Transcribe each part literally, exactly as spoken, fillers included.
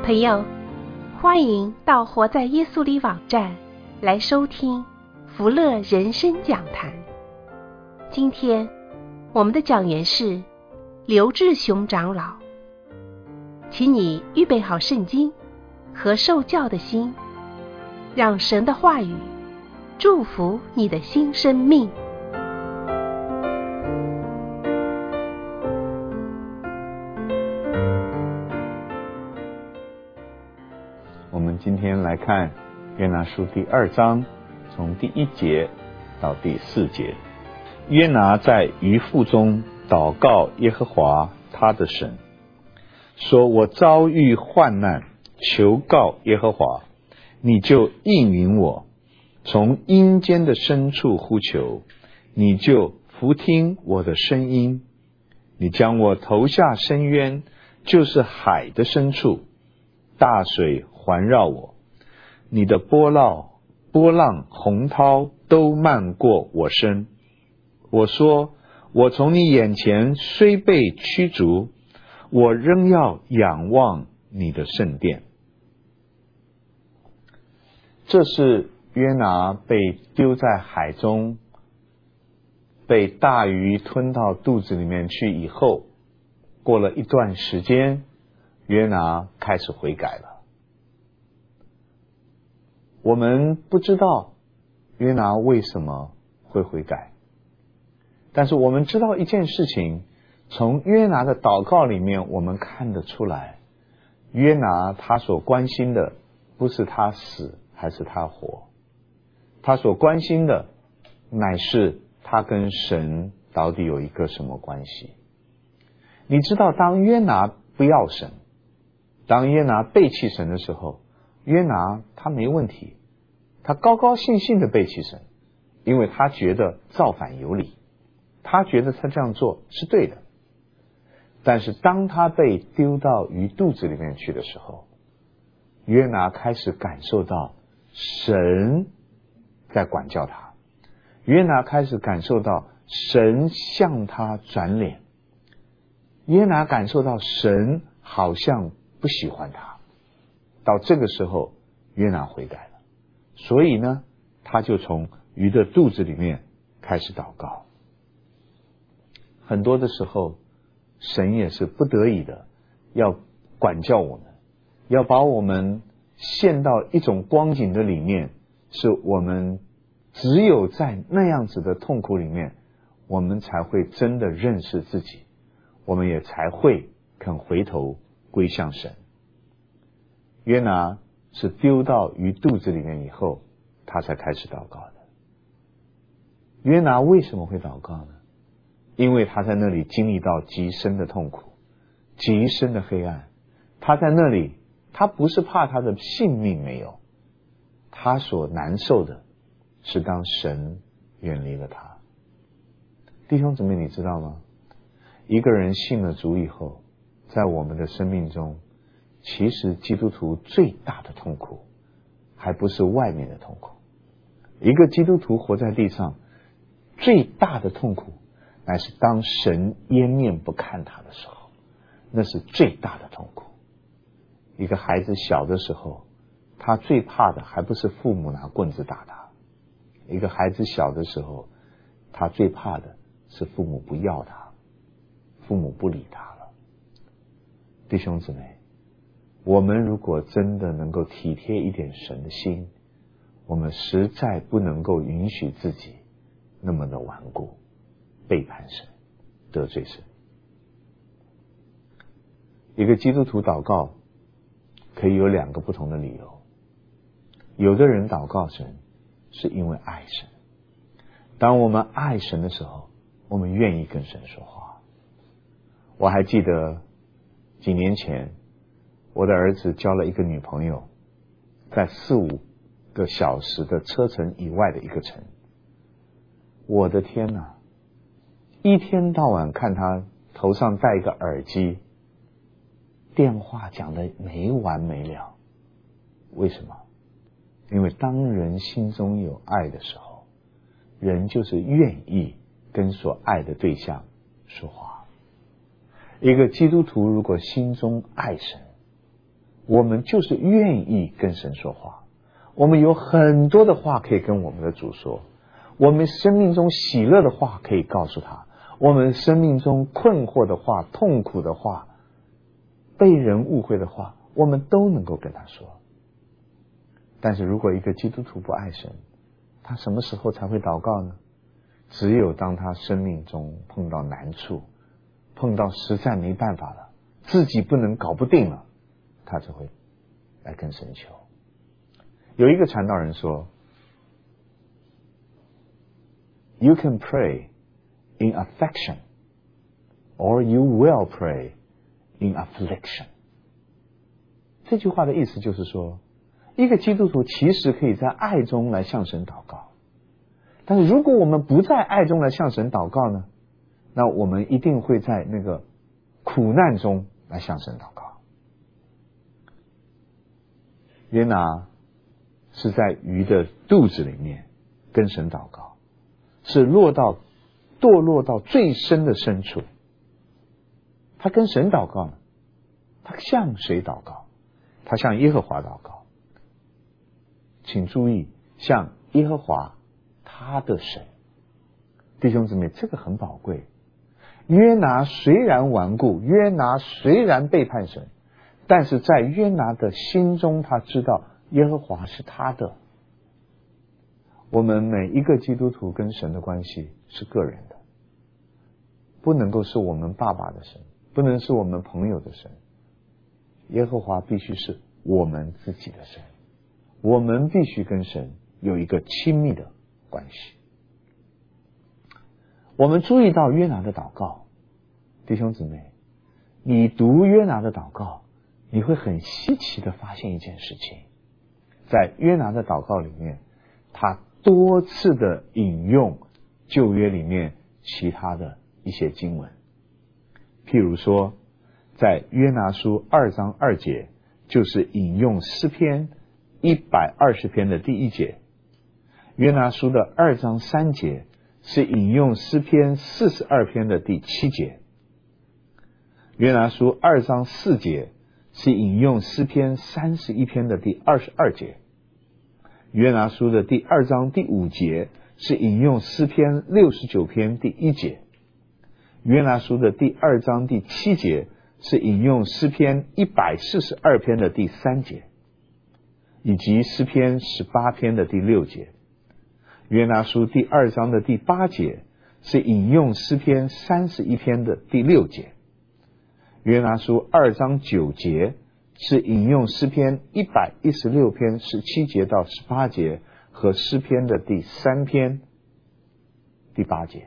朋友，欢迎到活在耶稣里网站来收听福乐人生讲坛。今天我们的讲员是刘志雄长老，请你预备好圣经和受教的心，让神的话语祝福你的新生命。 我们今天来看约拿书第二章，从第一节到第四节。约拿在鱼腹中祷告耶和华他的神，说：我遭遇患难，求告耶和华，你就应允我；从阴间的深处呼求，你就俯听我的声音。你将我投下深渊，就是海的深处，大水环绕我，你的波浪波浪洪涛都漫过我身。我说：我从你眼前虽被驱逐，我仍要仰望你的圣殿。这是约拿被丢在海中，被大鱼吞到肚子里面去以后，过了一段时间，约拿开始悔改了。我们不知道约拿为什么会悔改，但是我们知道一件事情，从约拿的祷告里面我们看得出来，约拿他所关心的不是他死还是他活，他所关心的乃是他跟神到底有一个什么关系。你知道，当约拿不要神，当约拿背弃神的时候，约拿他没问题，他高高兴兴的背弃神，因为他觉得造反有理，他觉得他这样做是对的。但是当他被丢到鱼肚子里面去的时候，约拿开始感受到神在管教他，约拿开始感受到神向他转脸，约拿感受到神好像不喜欢他。到这个时候，约拿悔改了，所以呢，他就从鱼的肚子里面开始祷告。很多的时候，神也是不得已的要管教我们，要把我们陷到一种光景的里面，是我们只有在那样子的痛苦里面，我们才会真的认识自己，我们也才会肯回头归向神。约拿是丢到鱼肚子里面以后，他才开始祷告的。约拿为什么会祷告呢？因为他在那里经历到极深的痛苦，极深的黑暗。他在那里，他不是怕他的性命没有，他所难受的是当神远离了他。弟兄姊妹，你知道吗？一个人信了主以后，在我们的生命中，其实基督徒最大的痛苦还不是外面的痛苦。一个基督徒活在地上，最大的痛苦乃是当神湮灭不看他的时候，那是最大的痛苦。一个孩子小的时候，他最怕的还不是父母拿棍子打他，一个孩子小的时候，他最怕的是父母不要他，父母不理他了。弟兄姊妹，我们如果真的能够体贴一点神的心，我们实在不能够允许自己那么的顽固，背叛神，得罪神。一个基督徒祷告可以有两个不同的理由。有的人祷告神是因为爱神，当我们爱神的时候，我们愿意跟神说话。我还记得几年前，我的儿子交了一个女朋友，在四五个小时的车程以外的一个城。我的天哪，一天到晚看他头上戴一个耳机，电话讲得没完没了。为什么？因为当人心中有爱的时候，人就是愿意跟所爱的对象说话。一个基督徒如果心中爱神， 我们就是愿意跟神说话，我们有很多的话可以跟我们的主说，我们生命中喜乐的话可以告诉他，我们生命中困惑的话、痛苦的话、被人误会的话，我们都能够跟他说。但是如果一个基督徒不爱神，他什么时候才会祷告呢？只有当他生命中碰到难处，碰到实在没办法了，自己不能搞不定了，他才会来跟神求。有一个传道人说， You can pray in affection or you will pray in affliction。 这句话的意思就是说，一个基督徒其实可以在爱中来向神祷告，但是如果我们不在爱中来向神祷告呢，那我们一定会在那个苦难中来向神祷告。约拿是在鱼的肚子里面跟神祷告，是落到堕落到最深的深处。他跟神祷告呢，他向谁祷告？他向耶和华祷告。请注意，向耶和华他的神。弟兄姊妹，这个很宝贵。约拿虽然顽固，约拿虽然背叛神，但是在约拿的心中，他知道耶和华是他的。我们每一个基督徒跟神的关系是个人的，不能够是我们爸爸的神，不能是我们朋友的神。耶和华必须是我们自己的神，我们必须跟神有一个亲密的关系。我们注意到约拿的祷告，弟兄姊妹，你读约拿的祷告，你会很稀奇的发现一件事情，在约拿的祷告里面，他多次的引用旧约里面其他的一些经文。譬如说，在约拿书二章二节，就是引用诗篇一百二十篇的第一节；约拿书的二章三节是引用诗篇四十二篇的第七节；约拿书二章四节是引用诗篇三十一篇的第二十二节；约拿书的第二章第五节是引用诗篇六十九篇第一节；约拿书的第二章第七节是引用诗篇一百四十二篇的第三节，以及诗篇十八篇的第六节。约拿书第二章的第八节是引用诗篇三十一篇的第六节。约拿书二章九节是引用诗篇一百一十六篇十七节到十八节和诗篇的第三篇第八节。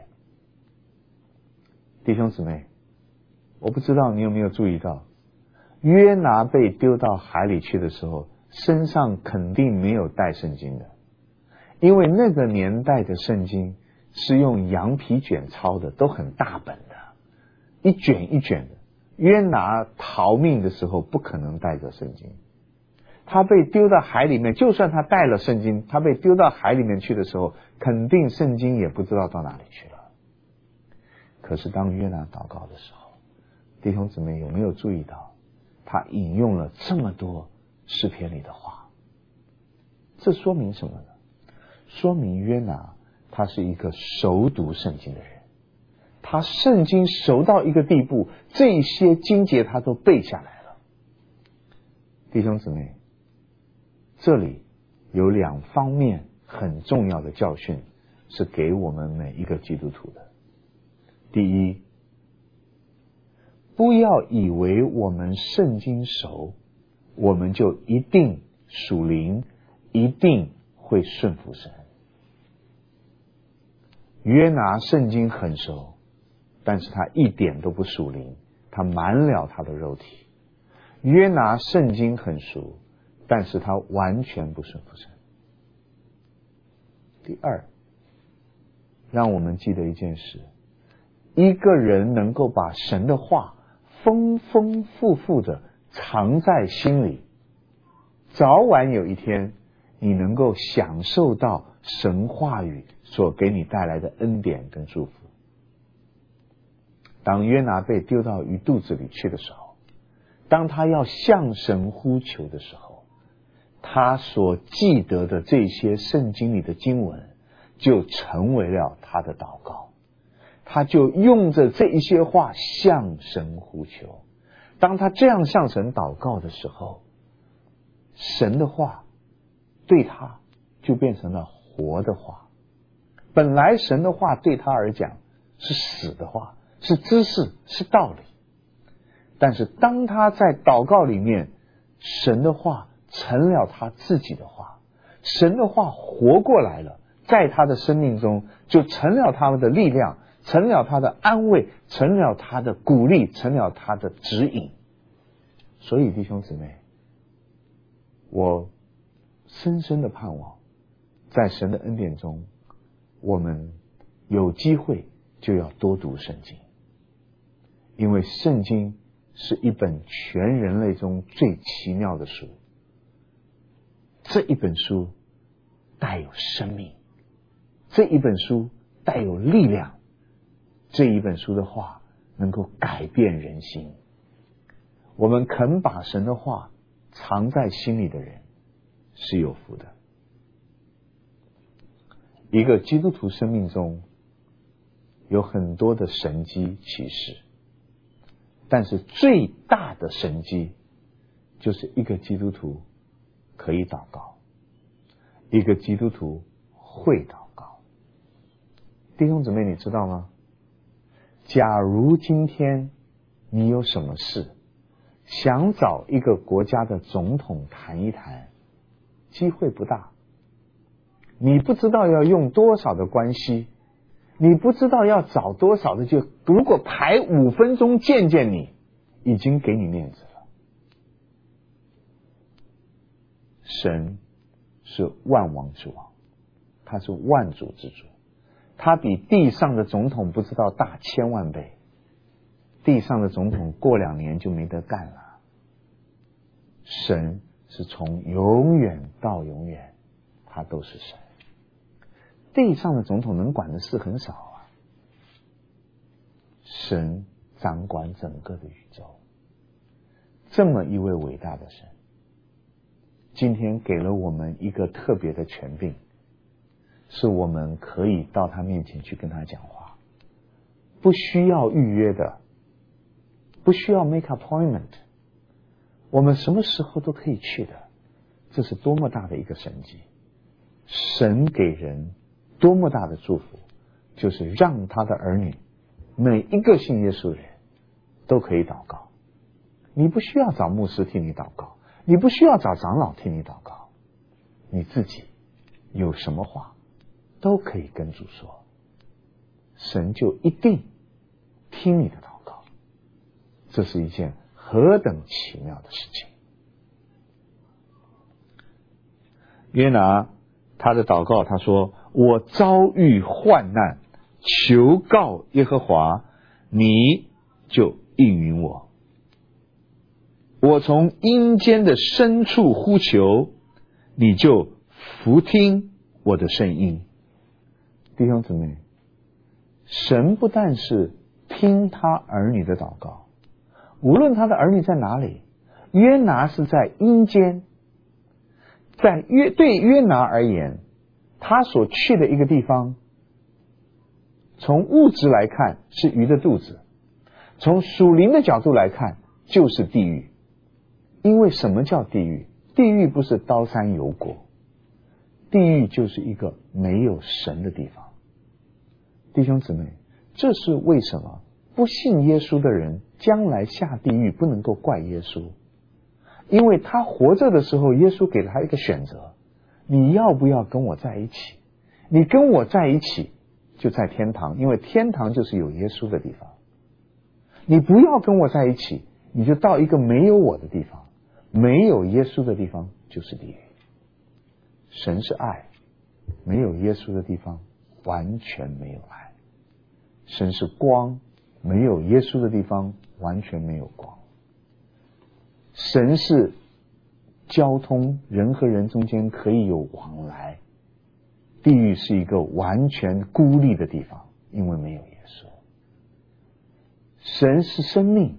弟兄姊妹，我不知道你有没有注意到，约拿被丢到海里去的时候，身上肯定没有带圣经的，因为那个年代的圣经是用羊皮卷抄的，都很大本的，一卷一卷的。约拿逃命的时候不可能带着圣经，他被丢到海里面，就算他带了圣经，他被丢到海里面去的时候，肯定圣经也不知道到哪里去了。可是当约拿祷告的时候，弟兄姊妹有没有注意到，他引用了这么多诗篇里的话？这说明什么呢？说明约拿他是一个熟读圣经的人，他圣经熟到一个地步，这些经节他都背下来了。弟兄姊妹，这里有两方面很重要的教训是给我们每一个基督徒的。第一，不要以为我们圣经熟，我们就一定属灵，一定会顺服神。约拿圣经很熟，但是他一点都不属灵，他满了他的肉体。约拿圣经很熟，但是他完全不顺服神。第二，让我们记得一件事，一个人能够把神的话丰丰富富的藏在心里，早晚有一天你能够享受到神话语所给你带来的恩典跟祝福。当约拿被丢到鱼肚子里去的时候， 当他要向神呼求的时候，他所记得的这些圣经里的经文就成为了他的祷告，他就用着这一些话向神呼求。当他这样向神祷告的时候，神的话对他就变成了活的话。本来神的话对他而讲是死的话，是知识，是道理，但是当他在祷告里面，神的话成了他自己的话，神的话活过来了，在他的生命中就成了他们的力量，成了他的安慰，成了他的鼓励，成了他的指引。所以弟兄姊妹，我深深的盼望在神的恩典中，我们有机会就要多读圣经，因为圣经是一本全人类中最奇妙的书。这一本书带有生命，这一本书带有力量，这一本书的话能够改变人心。我们肯把神的话藏在心里的人是有福的。一个基督徒生命中有很多的神迹奇事，但是最大的神迹就是一个基督徒可以祷告，一个基督徒会祷告。弟兄姊妹，你知道吗？假如今天你有什么事想找一个国家的总统谈一谈，机会不大。你不知道要用多少的关系，你不知道要找多少的，就如果排五分钟见见你，已经给你面子了。神是万王之王，他是万主之主，他比地上的总统不知道大千万倍。地上的总统过两年就没得干了。神是从永远到永远，他都是神。地上的总统能管的事很少啊，神掌管整个的宇宙。这么一位伟大的神，今天给了我们一个特别的权柄，是我们可以到他面前去跟他讲话，不需要预约的，不需要 make appointment， 我们什么时候都可以去的。这是多么大的一个神迹！神给人多么大的祝福，就是让他的儿女每一个信耶稣的人都可以祷告。你不需要找牧师替你祷告，你不需要找长老替你祷告，你自己有什么话都可以跟主说，神就一定听你的祷告。这是一件何等奇妙的事情！约拿他的祷告，他说：我遭遇患难，求告耶和华，你就应允我。我从阴间的深处呼求，你就俯听我的声音。弟兄姊妹，神不但是听他儿女的祷告，无论他的儿女在哪里，约拿是在阴间，在约对约拿而言，他所去的一个地方，从物质来看是鱼的肚子，从属灵的角度来看就是地狱。因为什么叫地狱？地狱不是刀山油锅，地狱就是一个没有神的地方。弟兄姊妹，这是为什么不信耶稣的人将来下地狱不能够怪耶稣，因为他活着的时候，耶稣给了他一个选择，你要不要跟我在一起？你跟我在一起就在天堂，因为天堂就是有耶稣的地方。你不要跟我在一起，你就到一个没有我的地方，没有耶稣的地方就是地狱。神是爱，没有耶稣的地方完全没有爱。神是光，没有耶稣的地方完全没有光。神是交通，人和人中间可以有往来。地狱是一个完全孤立的地方，因为没有耶稣。神是生命，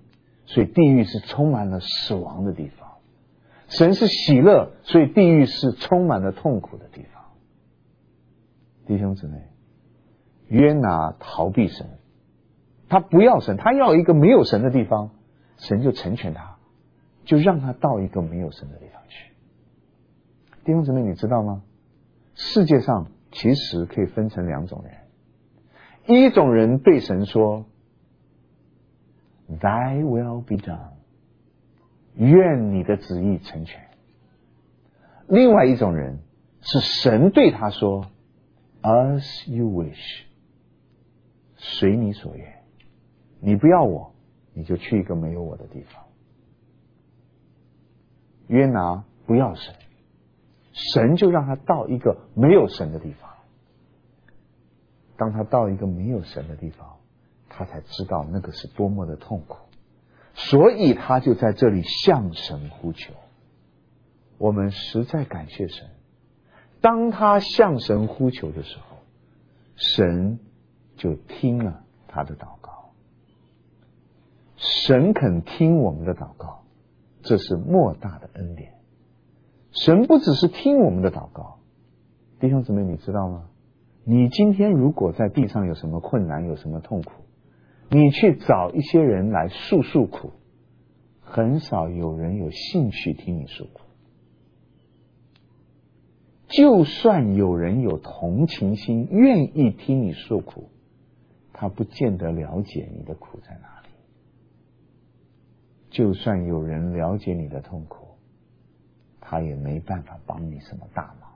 所以地狱是充满了死亡的地方。神是喜乐，所以地狱是充满了痛苦的地方。弟兄姊妹，约拿逃避神，他不要神，他要一个没有神的地方，神就成全他，就让他到一个没有神的地方去。弟兄姊妹，你知道吗？世界上其实可以分成两种人，一种人对神说 Thy will be done， 愿你的旨意成全。另外一种人是神对他说 As you wish， 随你所愿，你不要我，你就去一个没有我的地方。约拿不要神，神就让他到一个没有神的地方。当他到一个没有神的地方，他才知道那个是多么的痛苦，所以他就在这里向神呼求。我们实在感谢神，当他向神呼求的时候，神就听了他的祷告。神肯听我们的祷告，这是莫大的恩典。神不只是听我们的祷告，弟兄姊妹，你知道吗？你今天如果在地上有什么困难，有什么痛苦，你去找一些人来诉诉苦，很少有人有兴趣听你诉苦。就算有人有同情心，愿意听你诉苦，他不见得了解你的苦在哪里。就算有人了解你的痛苦，他也没办法帮你什么大忙。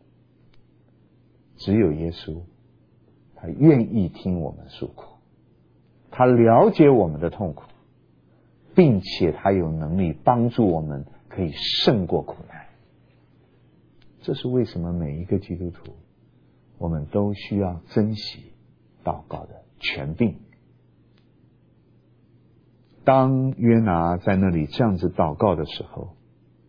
只有耶稣，他愿意听我们诉苦，他了解我们的痛苦，并且他有能力帮助我们可以胜过苦难。这是为什么每一个基督徒我们都需要珍惜祷告的权柄。当约拿在那里这样子祷告的时候，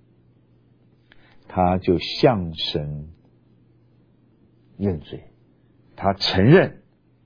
他就向神认罪，他承认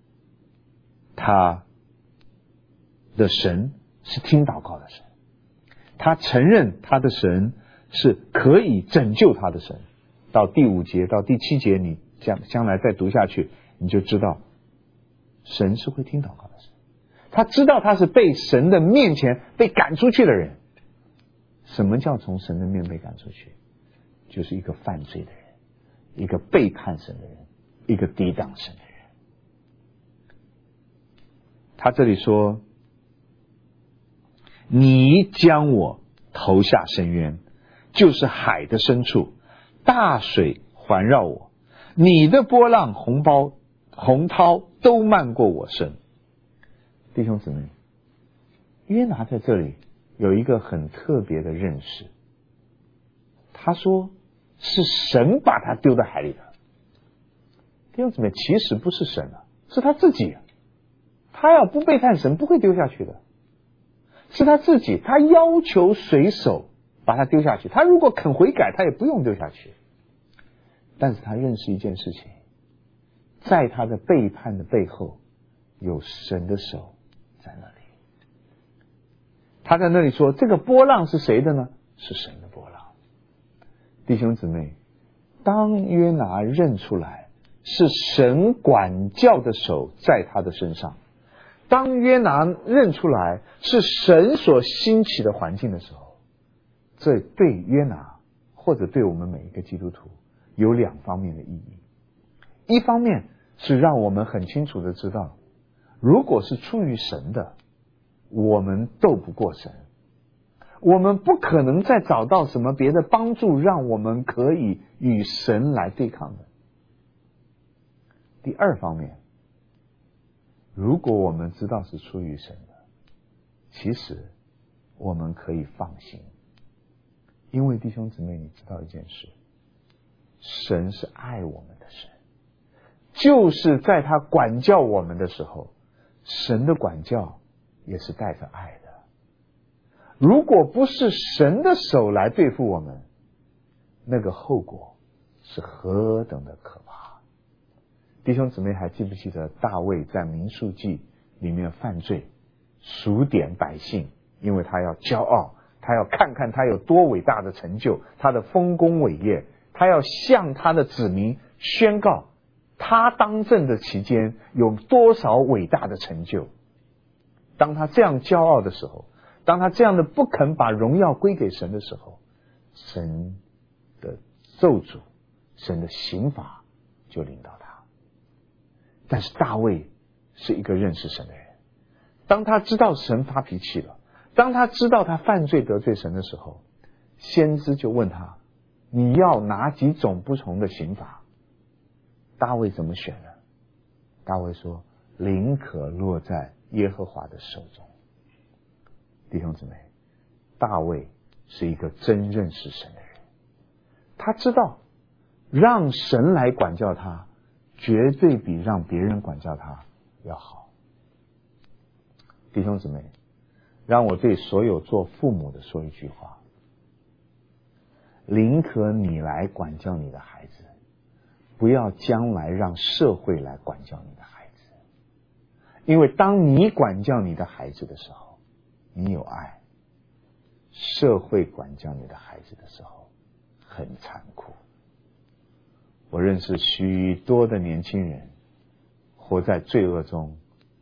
他的神是听祷告的神，他承认他的神是可以拯救他的神。到第五节到第七节，你将将来再读下去，你就知道神是会听祷告的神。他知道他是被神的面前被赶出去的人。什么叫从神的面被赶出去？就是一个犯罪的人，一个背叛神的人，一个抵挡神的人。他这里说，你将我投下深渊，就是海的深处，大水环绕我，你的波浪洪包洪涛都漫过我身。弟兄姊妹，约拿在这里有一个很特别的认识，他说是神把他丢到海里的。弟兄姊妹，其实不是神啊，是他自己。他要不背叛神，不会丢下去的。是他自己，他要求水手把他丢下去，他如果肯悔改，他也不用丢下去。但是他认识一件事情，在他的背叛的背后有神的手在那里。他在那里说，这个波浪是谁的呢？是神的波浪。弟兄姊妹，当约拿认出来是神管教的手在他的身上，当约拿认出来是神所兴起的环境的时候，这对约拿或者对我们每一个基督徒有两方面的意义。一方面是让我们很清楚的知道，如果是出于神的，我们斗不过神，我们不可能再找到什么别的帮助让我们可以与神来对抗的。第二方面，如果我们知道是出于神的，其实我们可以放心，因为弟兄姊妹，你知道一件事，神是爱我们的神，就是在他管教我们的时候，神的管教也是带着爱的。如果不是神的手来对付我们，那个后果是何等的可怕。弟兄姊妹，还记不记得大卫在民数记里面犯罪，数点百姓因为他要骄傲，他要看看他有多伟大的成就，他的丰功伟业，他要向他的子民宣告他当政的期间有多少伟大的成就。当他这样骄傲的时候，当他这样的不肯把荣耀归给神的时候，神的咒诅，神的刑罚就临到他。但是大卫是一个认识神的人，当他知道神发脾气了，当他知道他犯罪得罪神的时候，先知就问他，你要哪几种不同的刑罚？大卫怎么选呢？大卫说，灵可落在耶和华的手中。弟兄姊妹，大卫是一个真认识神的人，他知道让神来管教他绝对比让别人管教他要好。弟兄姊妹，让我对所有做父母的说一句话，宁可你来管教你的孩子，不要将来让社会来管教你的孩子。因为当你管教你的孩子的时候，你有爱；社会管教你的孩子的时候，很残酷。我认识许多的年轻人活在罪恶中，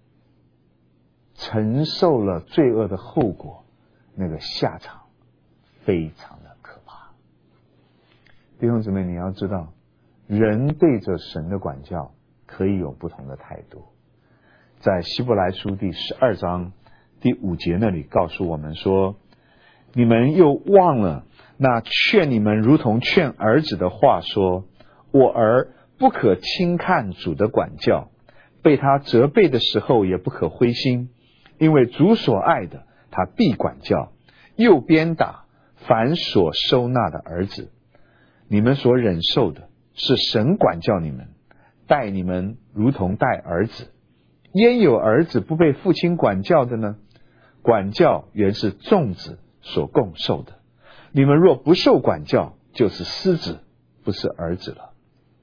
承受了罪恶的后果，那个下场非常的可怕。弟兄姊妹，你要知道，人对着神的管教可以有不同的态度。在希伯来书第十二章第五节那里告诉我们说，你们又忘了那劝你们如同劝儿子的话说，我儿不可轻看主的管教，被他责备的时候也不可灰心，因为主所爱的他必管教，又鞭打凡所收纳的儿子。你们所忍受的是神管教你们，待你们如同待儿子。焉有儿子不被父亲管教的呢？管教原是众子所共受的。你们若不受管教，就是私子，不是儿子了。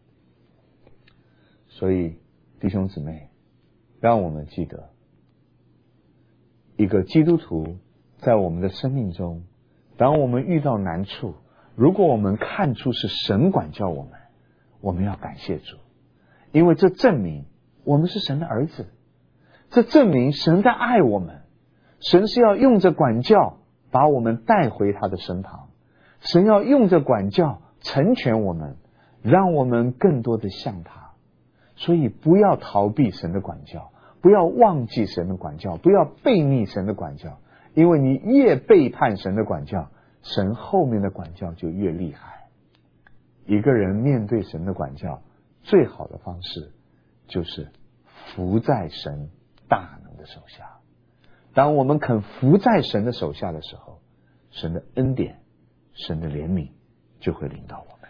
所以弟兄姊妹，让我们记得，一个基督徒在我们的生命中，当我们遇到难处，如果我们看出是神管教我们，我们要感谢主，因为这证明我们是神的儿子，这证明神在爱我们，神是要用着管教把我们带回他的身旁，神要用着管教成全我们，让我们更多的像他。所以不要逃避神的管教，不要忘记神的管教，不要背逆神的管教，因为你越背叛神的管教，神后面的管教就越厉害。一个人面对神的管教，最好的方式就是服在神大能的手下。当我们肯服在神的手下的时候，神的恩典，神的怜悯就会临到我们。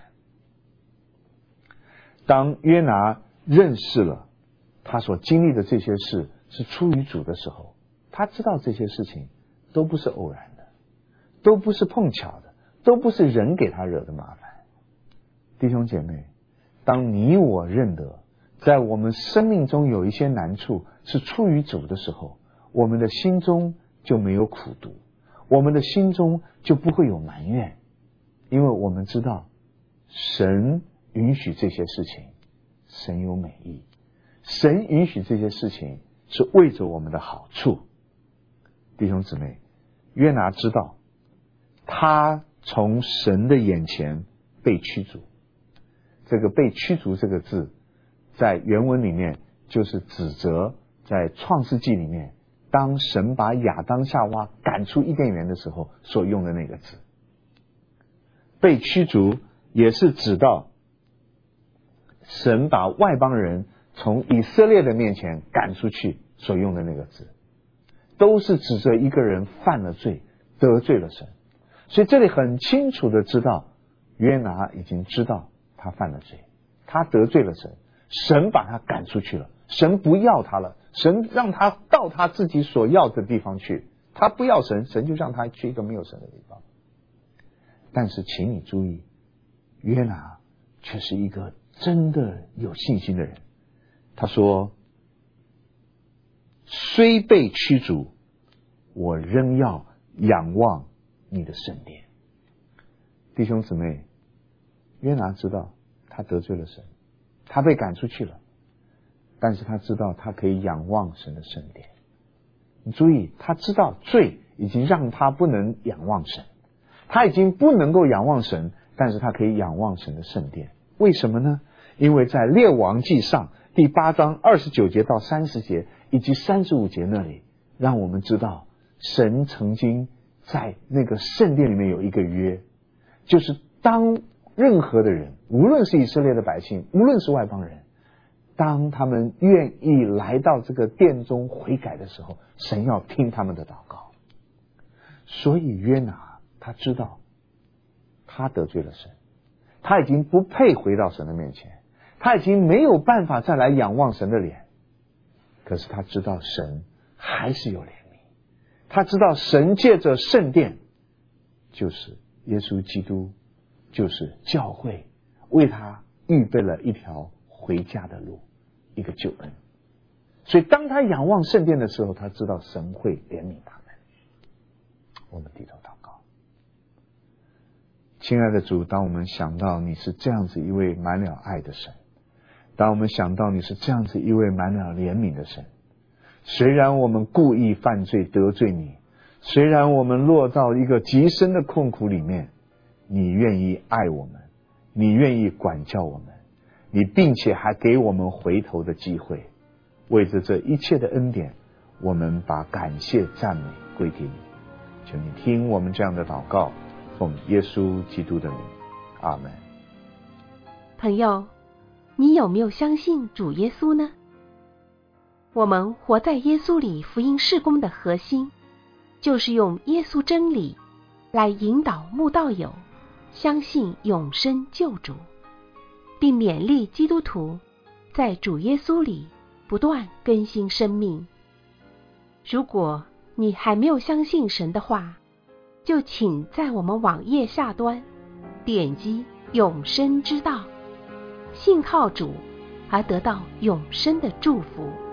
当约拿认识了他所经历的这些事是出于主的时候，他知道这些事情都不是偶然的，都不是碰巧的，都不是人给他惹的麻烦。弟兄姐妹，当你我认得在我们生命中有一些难处是出于主的时候，我们的心中就没有苦毒，我们的心中就不会有埋怨，因为我们知道神允许这些事情，神有美意，神允许这些事情是为着我们的好处。弟兄姊妹，约拿知道他从神的眼前被驱逐，这个被驱逐这个字在原文里面就是指责在创世纪里面当神把亚当夏娃赶出伊甸园的时候所用的那个字。被驱逐也是指到神把外邦人从以色列的面前赶出去所用的那个字，都是指着一个人犯了罪，得罪了神。所以这里很清楚的知道，约拿已经知道他犯了罪，他得罪了神，神把他赶出去了，神不要他了，神让他到他自己所要的地方去，他不要神，神就让他去一个没有神的地方。但是请你注意，约拿却是一个真的有信心的人。他说，虽被驱逐，我仍要仰望你的圣殿。弟兄姊妹，约拿知道他得罪了神，他被赶出去了，但是他知道他可以仰望神的圣殿。你注意，他知道罪已经让他不能仰望神，他已经不能够仰望神，但是他可以仰望神的圣殿。为什么呢？因为在列王记上第八章二十九节到三十节以及三十五节那里，让我们知道神曾经在那个圣殿里面有一个约，就是当任何的人，无论是以色列的百姓，无论是外邦人，当他们愿意来到这个殿中悔改的时候，神要听他们的祷告。所以约拿他知道他得罪了神，他已经不配回到神的面前，他已经没有办法再来仰望神的脸。可是他知道神还是有怜悯，他知道神借着圣殿，就是耶稣基督，就是教会，为他预备了一条回家的路，一个救恩。所以当他仰望圣殿的时候，他知道神会怜悯他们。我们低头祷告。亲爱的主，当我们想到你是这样子一位满了爱的神，当我们想到你是这样子一位满了怜悯的神，虽然我们故意犯罪得罪你，虽然我们落到一个极深的困苦里面，你愿意爱我们，你愿意管教我们，你并且还给我们回头的机会。为着这一切的恩典，我们把感谢赞美归给你。求你听我们这样的祷告，奉耶稣基督的名，阿们。 朋友，你有没有相信主耶稣呢？我们活在耶稣里福音事工的核心，就是用耶稣真理来引导慕道友相信永生救主，并勉励基督徒在主耶稣里不断更新生命。如果你还没有相信神的话，就请在我们网页下端点击永生之道，信靠主而得到永生的祝福。